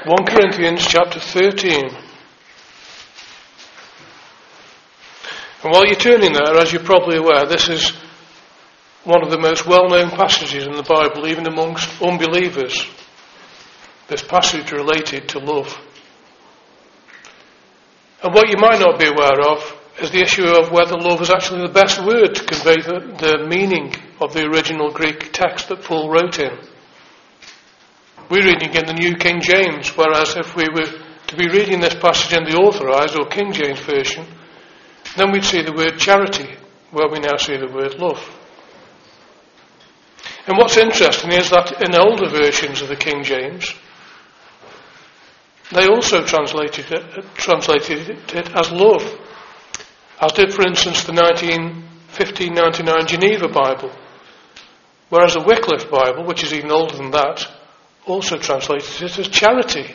1 Corinthians chapter 13. And while you're turning there, as you're probably aware, this is one of the most well-known passages in the Bible, even amongst unbelievers. This passage related to love. And what you might not be aware of is the issue of whether love is actually the best word to convey the meaning of the original Greek text that Paul wrote in. We're reading in the New King James, whereas if we were to be reading this passage in the Authorised or King James Version, then we'd see the word charity, where we now see the word love. And what's interesting is that in older versions of the King James, they also translated it as love, as did, for instance, the 1599 Geneva Bible, whereas the Wycliffe Bible, which is even older than that, also translated it as charity.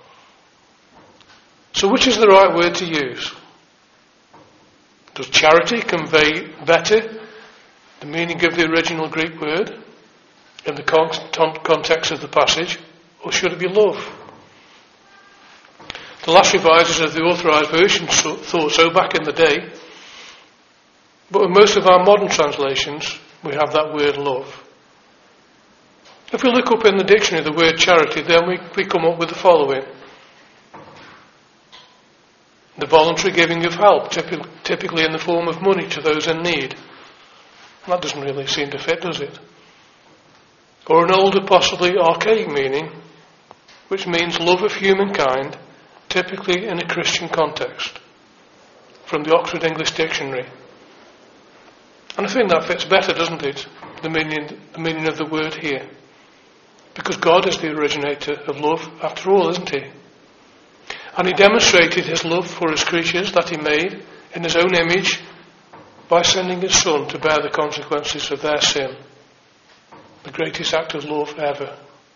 So which is the right word to use? Does charity convey better the meaning of the original Greek word in the context of the passage, or should it be love? The last revisers of the Authorised Version thought so back in the day, but in most of our modern translations we have that word love. If we look up in the dictionary the word charity, then we come up with the following. The voluntary giving of help, typically in the form of money to those in need. That doesn't really seem to fit, does it? Or an older, possibly archaic meaning, which means love of humankind, typically in a Christian context, from the Oxford English Dictionary. And I think that fits better, doesn't it? The meaning of the word here. Because God is the originator of love, after all, isn't he? And he demonstrated his love for his creatures that he made in his own image by sending his Son to bear the consequences of their sin. The greatest act of love ever.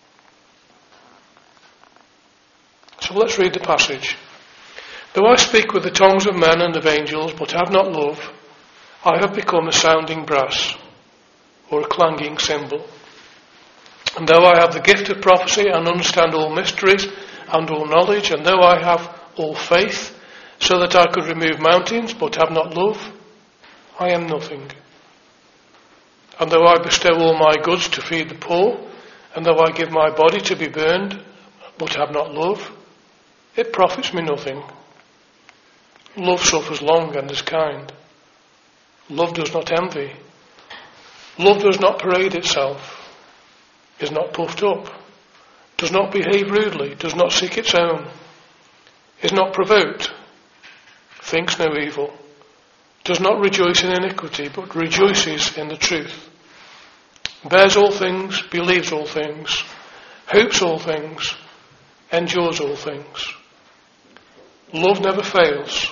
So let's read the passage. Though I speak with the tongues of men and of angels, but have not love, I have become a sounding brass, or a clanging cymbal. And though I have the gift of prophecy and understand all mysteries and all knowledge, and though I have all faith, so that I could remove mountains, but have not love, I am nothing. And though I bestow all my goods to feed the poor, and though I give my body to be burned, but have not love, it profits me nothing. Love suffers long and is kind. Love does not envy. Love does not parade itself, is not puffed up, does not behave rudely, does not seek its own, is not provoked, thinks no evil, does not rejoice in iniquity, but rejoices in the truth, bears all things, believes all things, hopes all things, endures all things. Love never fails.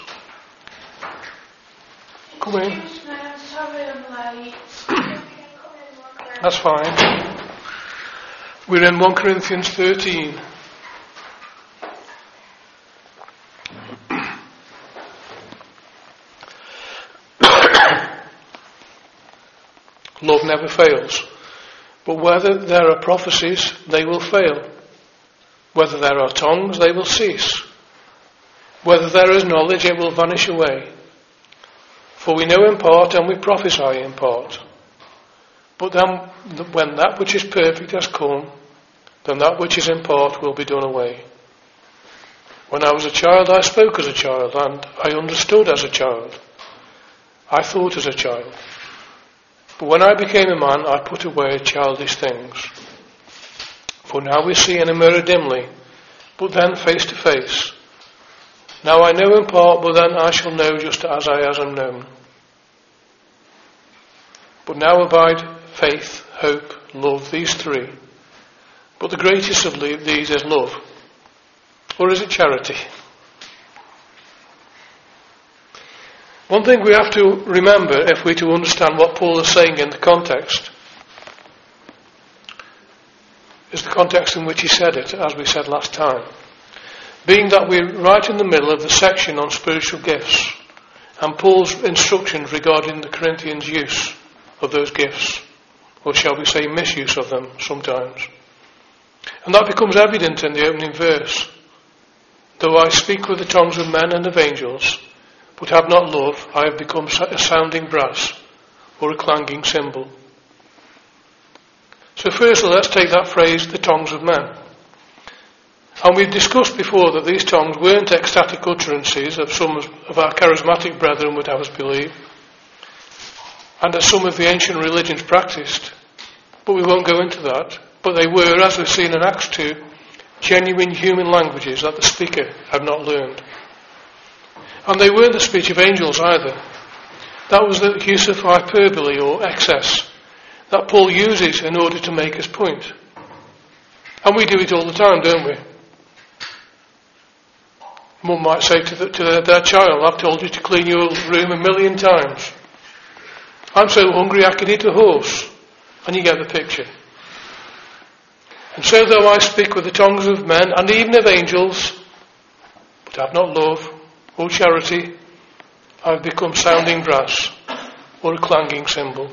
Come in. Sorry I'm late. That's fine. We're in 1 Corinthians 13. Love never fails. But whether there are prophecies, they will fail. Whether there are tongues, they will cease. Whether there is knowledge, it will vanish away. For we know in part and we prophesy in part. But then, when that which is perfect has come, then that which is in part will be done away. When I was a child, I spoke as a child, and I understood as a child. I thought as a child. But when I became a man, I put away childish things. For now we see in a mirror dimly, but then face to face. Now I know in part, but then I shall know just as I am known. But now abide faith, hope, love, these three. But the greatest of these is love. Or is it charity? One thing we have to remember if we're to understand what Paul is saying in the context is the context in which he said it, as we said last time. Being that we're right in the middle of the section on spiritual gifts and Paul's instructions regarding the Corinthians' use of those gifts, or shall we say misuse of them sometimes. And that becomes evident in the opening verse. Though I speak with the tongues of men and of angels, but have not love, I have become a sounding brass or a clanging cymbal. So firstly, let's take that phrase, the tongues of men. And we've discussed before that these tongues weren't ecstatic utterances as some of our charismatic brethren would have us believe, and as some of the ancient religions practiced. But we won't go into that. But they were, as we've seen in Acts 2, genuine human languages that the speaker had not learned. And they weren't the speech of angels either. That was the use of hyperbole or excess that Paul uses in order to make his point. And we do it all the time, don't we? Mum might say to their child, I've told you to clean your room 1,000,000 times. I'm so hungry I could eat a horse. And you get the picture. And so though I speak with the tongues of men and even of angels, but have not love or charity, I have become sounding brass or a clanging cymbal.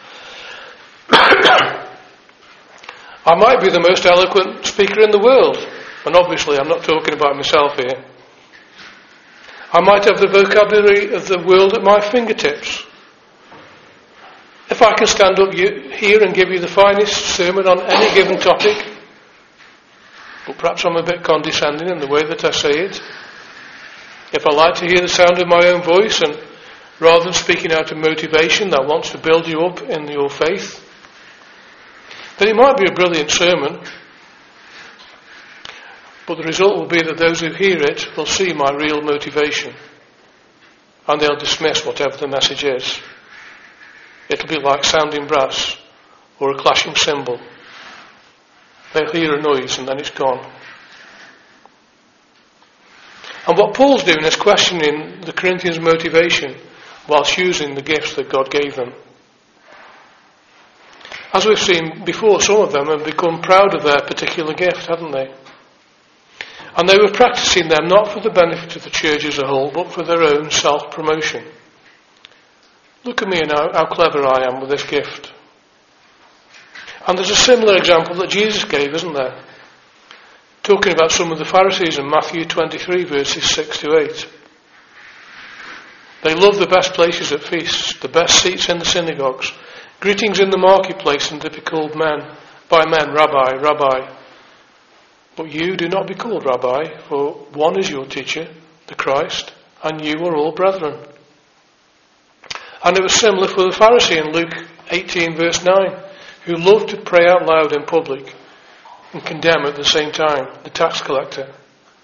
I might be the most eloquent speaker in the world, and obviously I'm not talking about myself here. I might have the vocabulary of the world at my fingertips. If I can stand up here and give you the finest sermon on any given topic, but perhaps I'm a bit condescending in the way that I say it. If I like to hear the sound of my own voice, and rather than speaking out of motivation that wants to build you up in your faith, then it might be a brilliant sermon, but the result will be that those who hear it will see my real motivation, and they'll dismiss whatever the message is. It'll be like sounding brass or a clashing cymbal. They'll hear a noise and then it's gone. And what Paul's doing is questioning the Corinthians' motivation whilst using the gifts that God gave them. As we've seen before, some of them have become proud of their particular gift, haven't they? And they were practicing them not for the benefit of the church as a whole, but for their own self-promotion. Look at me and how clever I am with this gift. And there's a similar example that Jesus gave, isn't there? Talking about some of the Pharisees in Matthew 23, verses 6 to 8. They love the best places at feasts, the best seats in the synagogues, greetings in the marketplace, and to be called by men, Rabbi, Rabbi. But you do not be called Rabbi, for one is your teacher, the Christ, and you are all brethren. And it was similar for the Pharisee in Luke 18, verse 9, who loved to pray out loud in public and condemn at the same time the tax collector.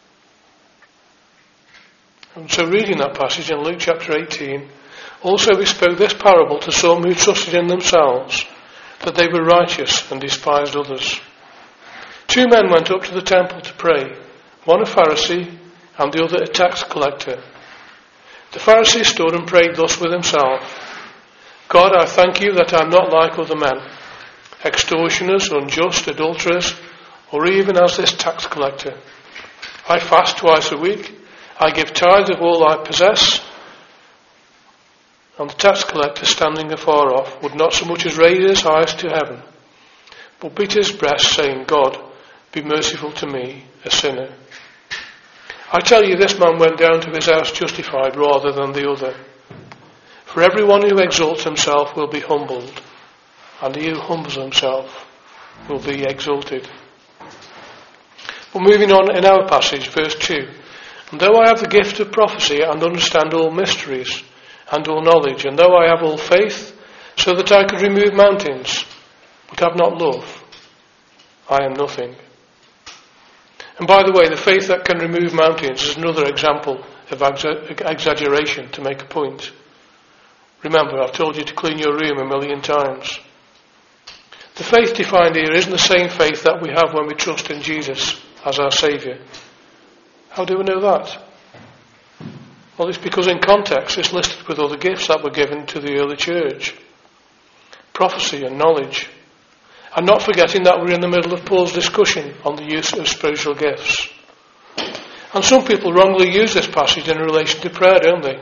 And so reading that passage in Luke chapter 18, also we spoke this parable to some who trusted in themselves that they were righteous and despised others. 2 men went up to the temple to pray, one a Pharisee and the other a tax collector. The Pharisee stood and prayed thus with himself: God, I thank you that I am not like other men, extortioners, unjust, adulterers, or even as this tax collector. I fast twice a week. I give tithes of all I possess. And the tax collector, standing afar off, would not so much as raise his eyes to heaven, but beat his breast, saying, God, be merciful to me, a sinner. I tell you, this man went down to his house justified rather than the other. For everyone who exalts himself will be humbled, and he who humbles himself will be exalted. But moving on in our passage, verse 2. And though I have the gift of prophecy and understand all mysteries and all knowledge, and though I have all faith, so that I could remove mountains, but have not love, I am nothing. And by the way, the faith that can remove mountains is another example of exaggeration to make a point. Remember, I've told you to clean your room 1,000,000 times. The faith defined here isn't the same faith that we have when we trust in Jesus as our Saviour. How do we know that? Well, it's because in context it's listed with other gifts that were given to the early church. Prophecy and knowledge. And not forgetting that we're in the middle of Paul's discussion on the use of spiritual gifts. And some people wrongly use this passage in relation to prayer, don't they?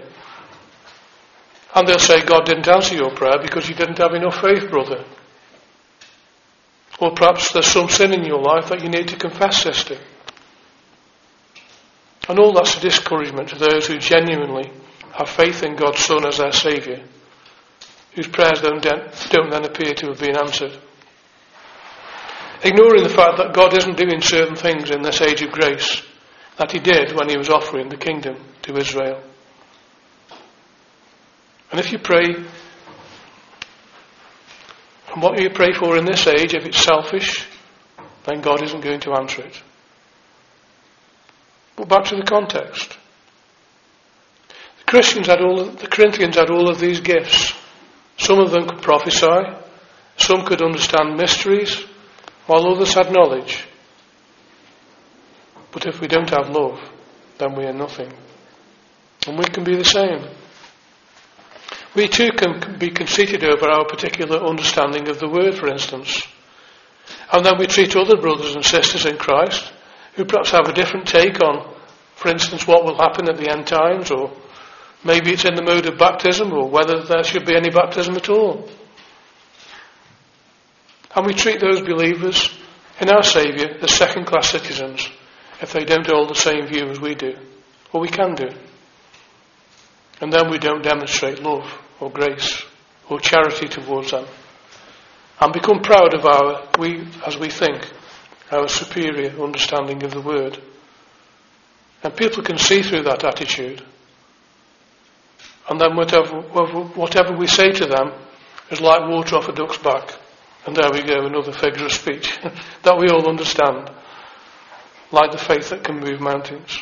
And they'll say God didn't answer your prayer because you didn't have enough faith, brother. Or perhaps there's some sin in your life that you need to confess, sister. And all that's a discouragement to those who genuinely have faith in God's Son as their Saviour, whose prayers don't then appear to have been answered. Ignoring the fact that God isn't doing certain things in this age of grace that he did when he was offering the kingdom to Israel. And if you pray, and what you pray for in this age, if it's selfish, then God isn't going to answer it. But back to the context. The Corinthians had all of these gifts. Some of them could prophesy, some could understand mysteries, while others had knowledge. But if we don't have love, then we are nothing. And we can be the same. We too can be conceited over our particular understanding of the word, for instance. And then we treat other brothers and sisters in Christ who perhaps have a different take on, for instance, what will happen at the end times, or maybe it's in the mode of baptism, or whether there should be any baptism at all. And we treat those believers in our Saviour as second-class citizens if they don't hold the same view as we do, or we can do. And then we don't demonstrate love or grace or charity towards them, and become proud of as we think, our superior understanding of the word. And people can see through that attitude. And then whatever we say to them is like water off a duck's back. And there we go, another figure of speech that we all understand. Like the faith that can move mountains.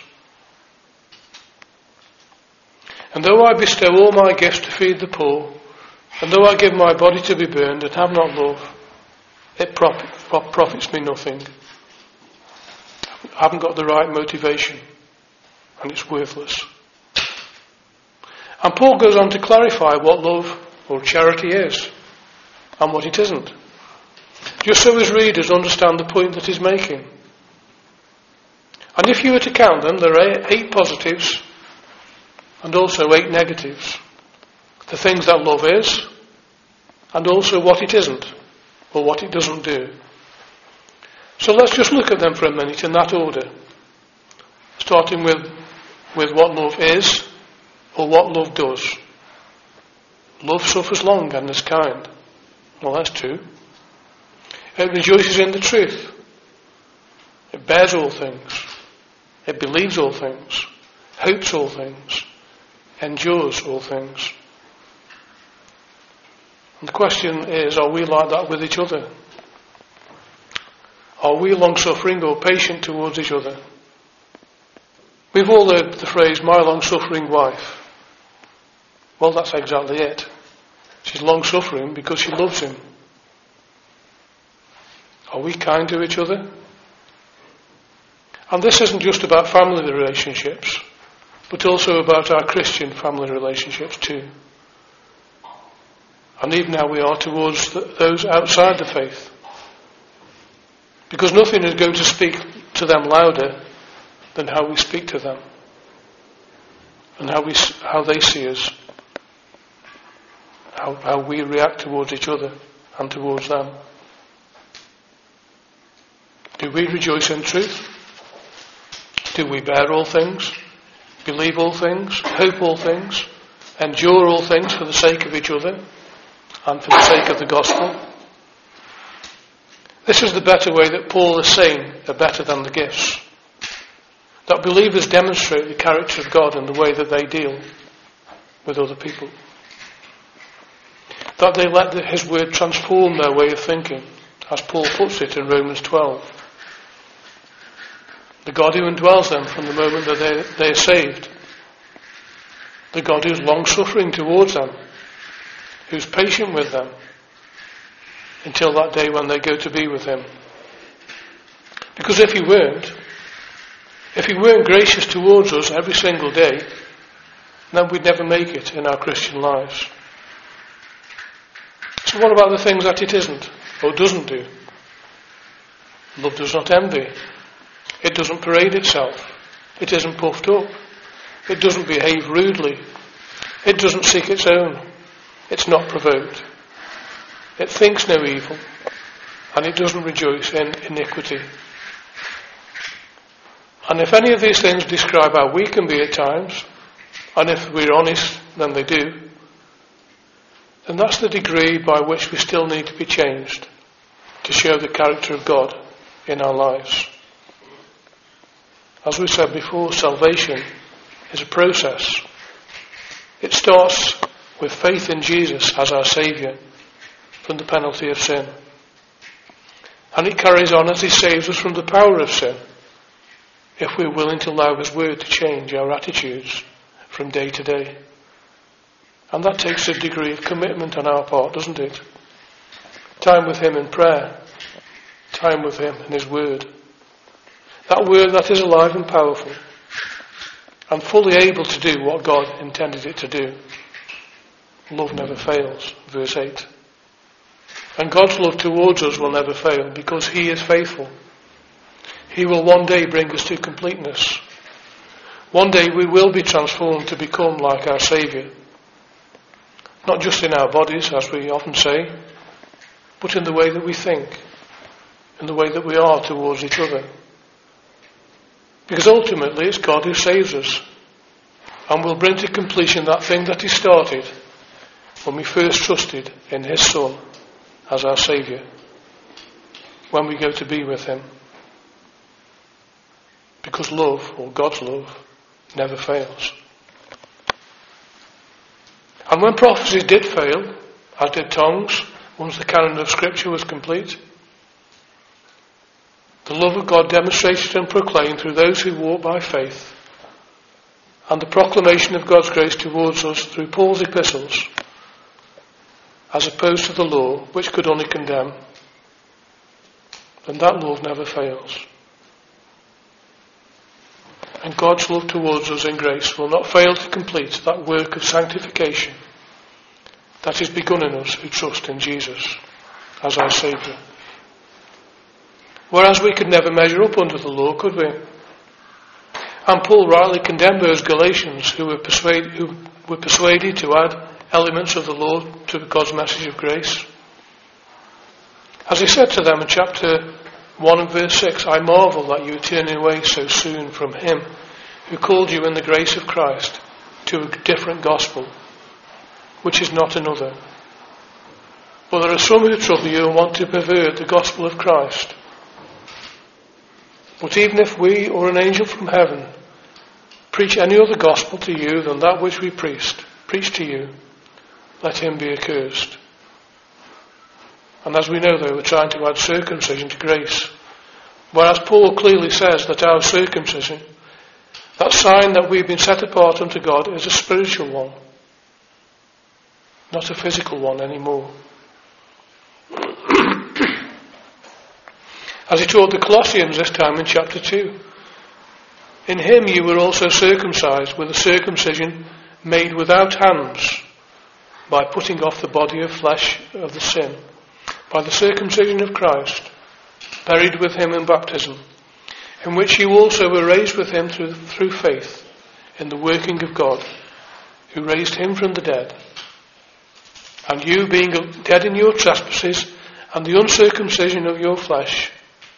And though I bestow all my gifts to feed the poor, and though I give my body to be burned and have not love, it profits me nothing. I haven't got the right motivation, and it's worthless. And Paul goes on to clarify what love or charity is, and what it isn't, just so his readers understand the point that he's making. And if you were to count them, there are 8 positives and also 8 negatives. The things that love is, and also what it isn't, or what it doesn't do. So let's just look at them for a minute in that order. Starting with what love is, or what love does. Love suffers long and is kind. Well, that's true. It rejoices in the truth. It bears all things. It believes all things. Hopes all things. Endures all things. And the question is, are we like that with each other? Are we long-suffering or patient towards each other? We've all heard the phrase, my long-suffering wife. Well, that's exactly it. She's long-suffering because she loves him. Are we kind to each other? And this isn't just about family relationships, but also about our Christian family relationships too. And even how we are towards those outside the faith. Because nothing is going to speak to them louder than how we speak to them. And how they see us. How we react towards each other and towards them. Do we rejoice in truth? Do we bear all things? Believe all things? Hope all things? Endure all things for the sake of each other and for the sake of the gospel? This is the better way that Paul is saying are better than the gifts. That believers demonstrate the character of God in the way that they deal with other people. That they let his word transform their way of thinking, as Paul puts it in Romans 12. The God who indwells them from the moment that they are saved. The God who's long-suffering towards them, who's patient with them, until that day when they go to be with him. Because if he weren't gracious towards us every single day, then we'd never make it in our Christian lives. So what about the things that it isn't, or doesn't do? Love does not envy. It doesn't parade itself. It isn't puffed up. It doesn't behave rudely. It doesn't seek its own. It's not provoked. It thinks no evil and it doesn't rejoice in iniquity. And if any of these things describe how we can be at times, and if we're honest, then they do, then that's the degree by which we still need to be changed to show the character of God in our lives. As we said before, salvation is a process. It starts with faith in Jesus as our Saviour from the penalty of sin. And it carries on as He saves us from the power of sin, if we're willing to allow His word to change our attitudes from day to day. And that takes a degree of commitment on our part, doesn't it? Time with Him in prayer, time with Him in His word. That word that is alive and powerful, and fully able to do what God intended it to do. Love never fails, verse 8. And God's love towards us will never fail because He is faithful. He will one day bring us to completeness. One day we will be transformed to become like our Saviour. Not just in our bodies, as we often say, but in the way that we think, in the way that we are towards each other. Because ultimately it's God who saves us and will bring to completion that thing that He started when we first trusted in His Son as our Saviour, when we go to be with Him. Because love, or God's love, never fails. And when prophecies did fail, as did tongues, once the canon of Scripture was complete, the love of God demonstrated and proclaimed through those who walk by faith, and the proclamation of God's grace towards us through Paul's epistles, as opposed to the law, which could only condemn, then that love never fails. And God's love towards us in grace will not fail to complete that work of sanctification that is begun in us who trust in Jesus as our Saviour. Whereas we could never measure up under the law, could we? And Paul rightly condemned those Galatians who were persuaded to add elements of the law to God's message of grace. As he said to them in chapter 1 and verse 6, I marvel that you are turning away so soon from Him who called you in the grace of Christ to a different gospel, which is not another. But there are some who trouble you and want to pervert the gospel of Christ. But even if we or an angel from heaven preach any other gospel to you than that which we preach to you, let him be accursed. And as we know, they were trying to add circumcision to grace. Whereas Paul clearly says that our circumcision, that sign that we've been set apart unto God, is a spiritual one, not a physical one anymore. As he taught the Colossians this time in chapter 2, in Him you were also circumcised with a circumcision made without hands, by putting off the body of flesh of the sin, by the circumcision of Christ, buried with Him in baptism, in which you also were raised with Him through faith in the working of God, who raised Him from the dead. And you, being dead in your trespasses and the uncircumcision of your flesh,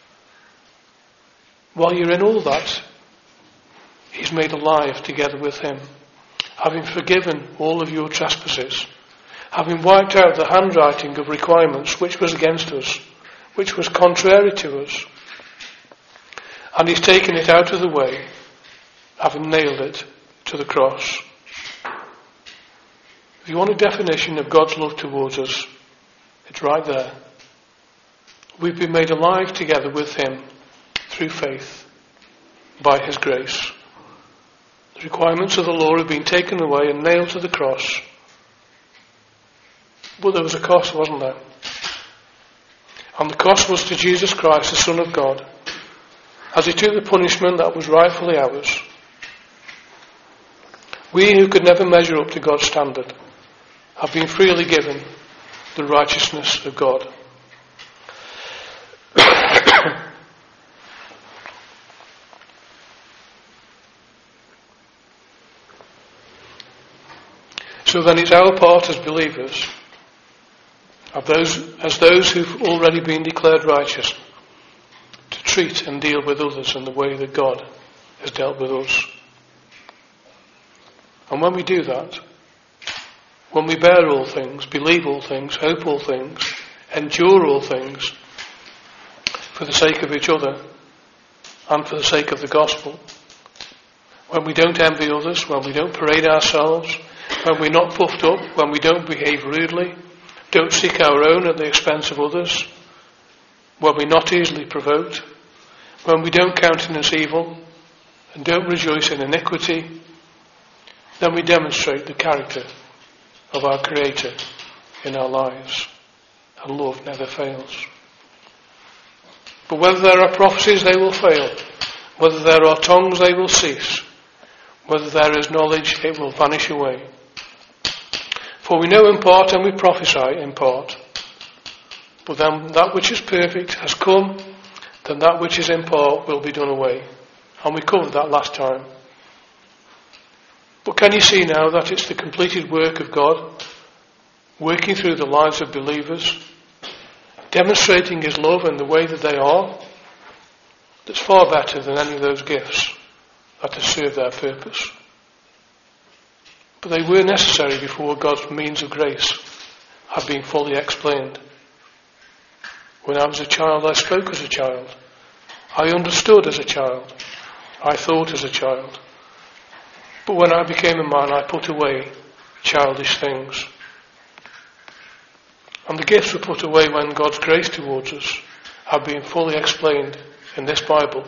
while you're in all that, He's made alive together with Him, having forgiven all of your trespasses, having wiped out the handwriting of requirements which was against us, which was contrary to us. And He's taken it out of the way, having nailed it to the cross. If you want a definition of God's love towards us, it's right there. We've been made alive together with Him through faith, by His grace. The requirements of the law have been taken away and nailed to the cross. But there was a cost, wasn't there? And the cost was to Jesus Christ, the Son of God, as He took the punishment that was rightfully ours. We who could never measure up to God's standard have been freely given the righteousness of God. So then it's our part as believers, as those who've already been declared righteous, to treat and deal with others in the way that God has dealt with us. And when we do that, when we bear all things, believe all things, hope all things, endure all things, for the sake of each other and for the sake of the gospel, when we don't envy others, when we don't parade ourselves, when we're not puffed up, when we don't behave rudely, don't seek our own at the expense of others, when we're not easily provoked, when we don't countenance evil and don't rejoice in iniquity, then we demonstrate the character of our Creator in our lives, and love never fails. But whether there are prophecies, they will fail. Whether there are tongues, they will cease. Whether there is knowledge, it will vanish away. For we know in part and we prophesy in part. But then that which is perfect has come, then that which is in part will be done away. And we covered that last time. But can you see now that it's the completed work of God, working through the lives of believers, demonstrating His love in the way that they are, that's far better than any of those gifts that have served their purpose. But they were necessary before God's means of grace had been fully explained. When I was a child, I spoke as a child. I understood as a child. I thought as a child. But when I became a man, I put away childish things. And the gifts were put away when God's grace towards us had been fully explained in this Bible.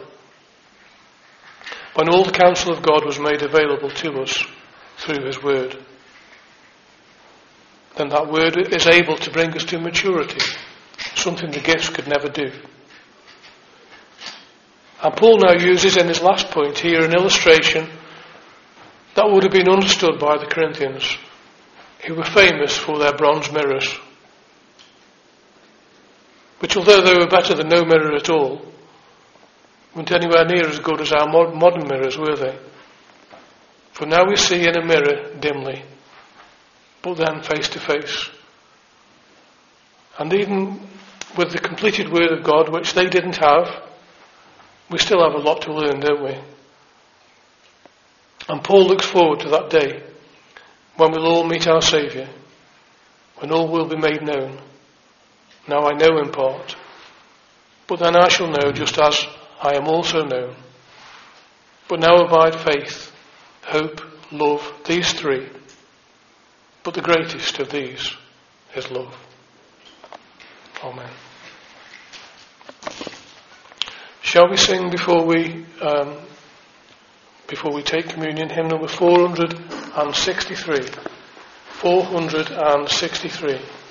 When all the counsel of God was made available to us through His Word, then that Word is able to bring us to maturity, something the gifts could never do. And Paul now uses in his last point here an illustration that would have been understood by the Corinthians, who were famous for their bronze mirrors, which, although they were better than no mirror at all, weren't anywhere near as good as our modern mirrors, were they? For now we see in a mirror dimly, but then face to face. And even with the completed Word of God, which they didn't have, we still have a lot to learn, don't we? And Paul looks forward to that day when we'll all meet our Saviour, when all will be made known. Now I know in part, but then I shall know just as I am also known. But now abide faith, hope, love, these three. But the greatest of these is love. Amen. Shall we sing before we take communion, hymn number 463? 463.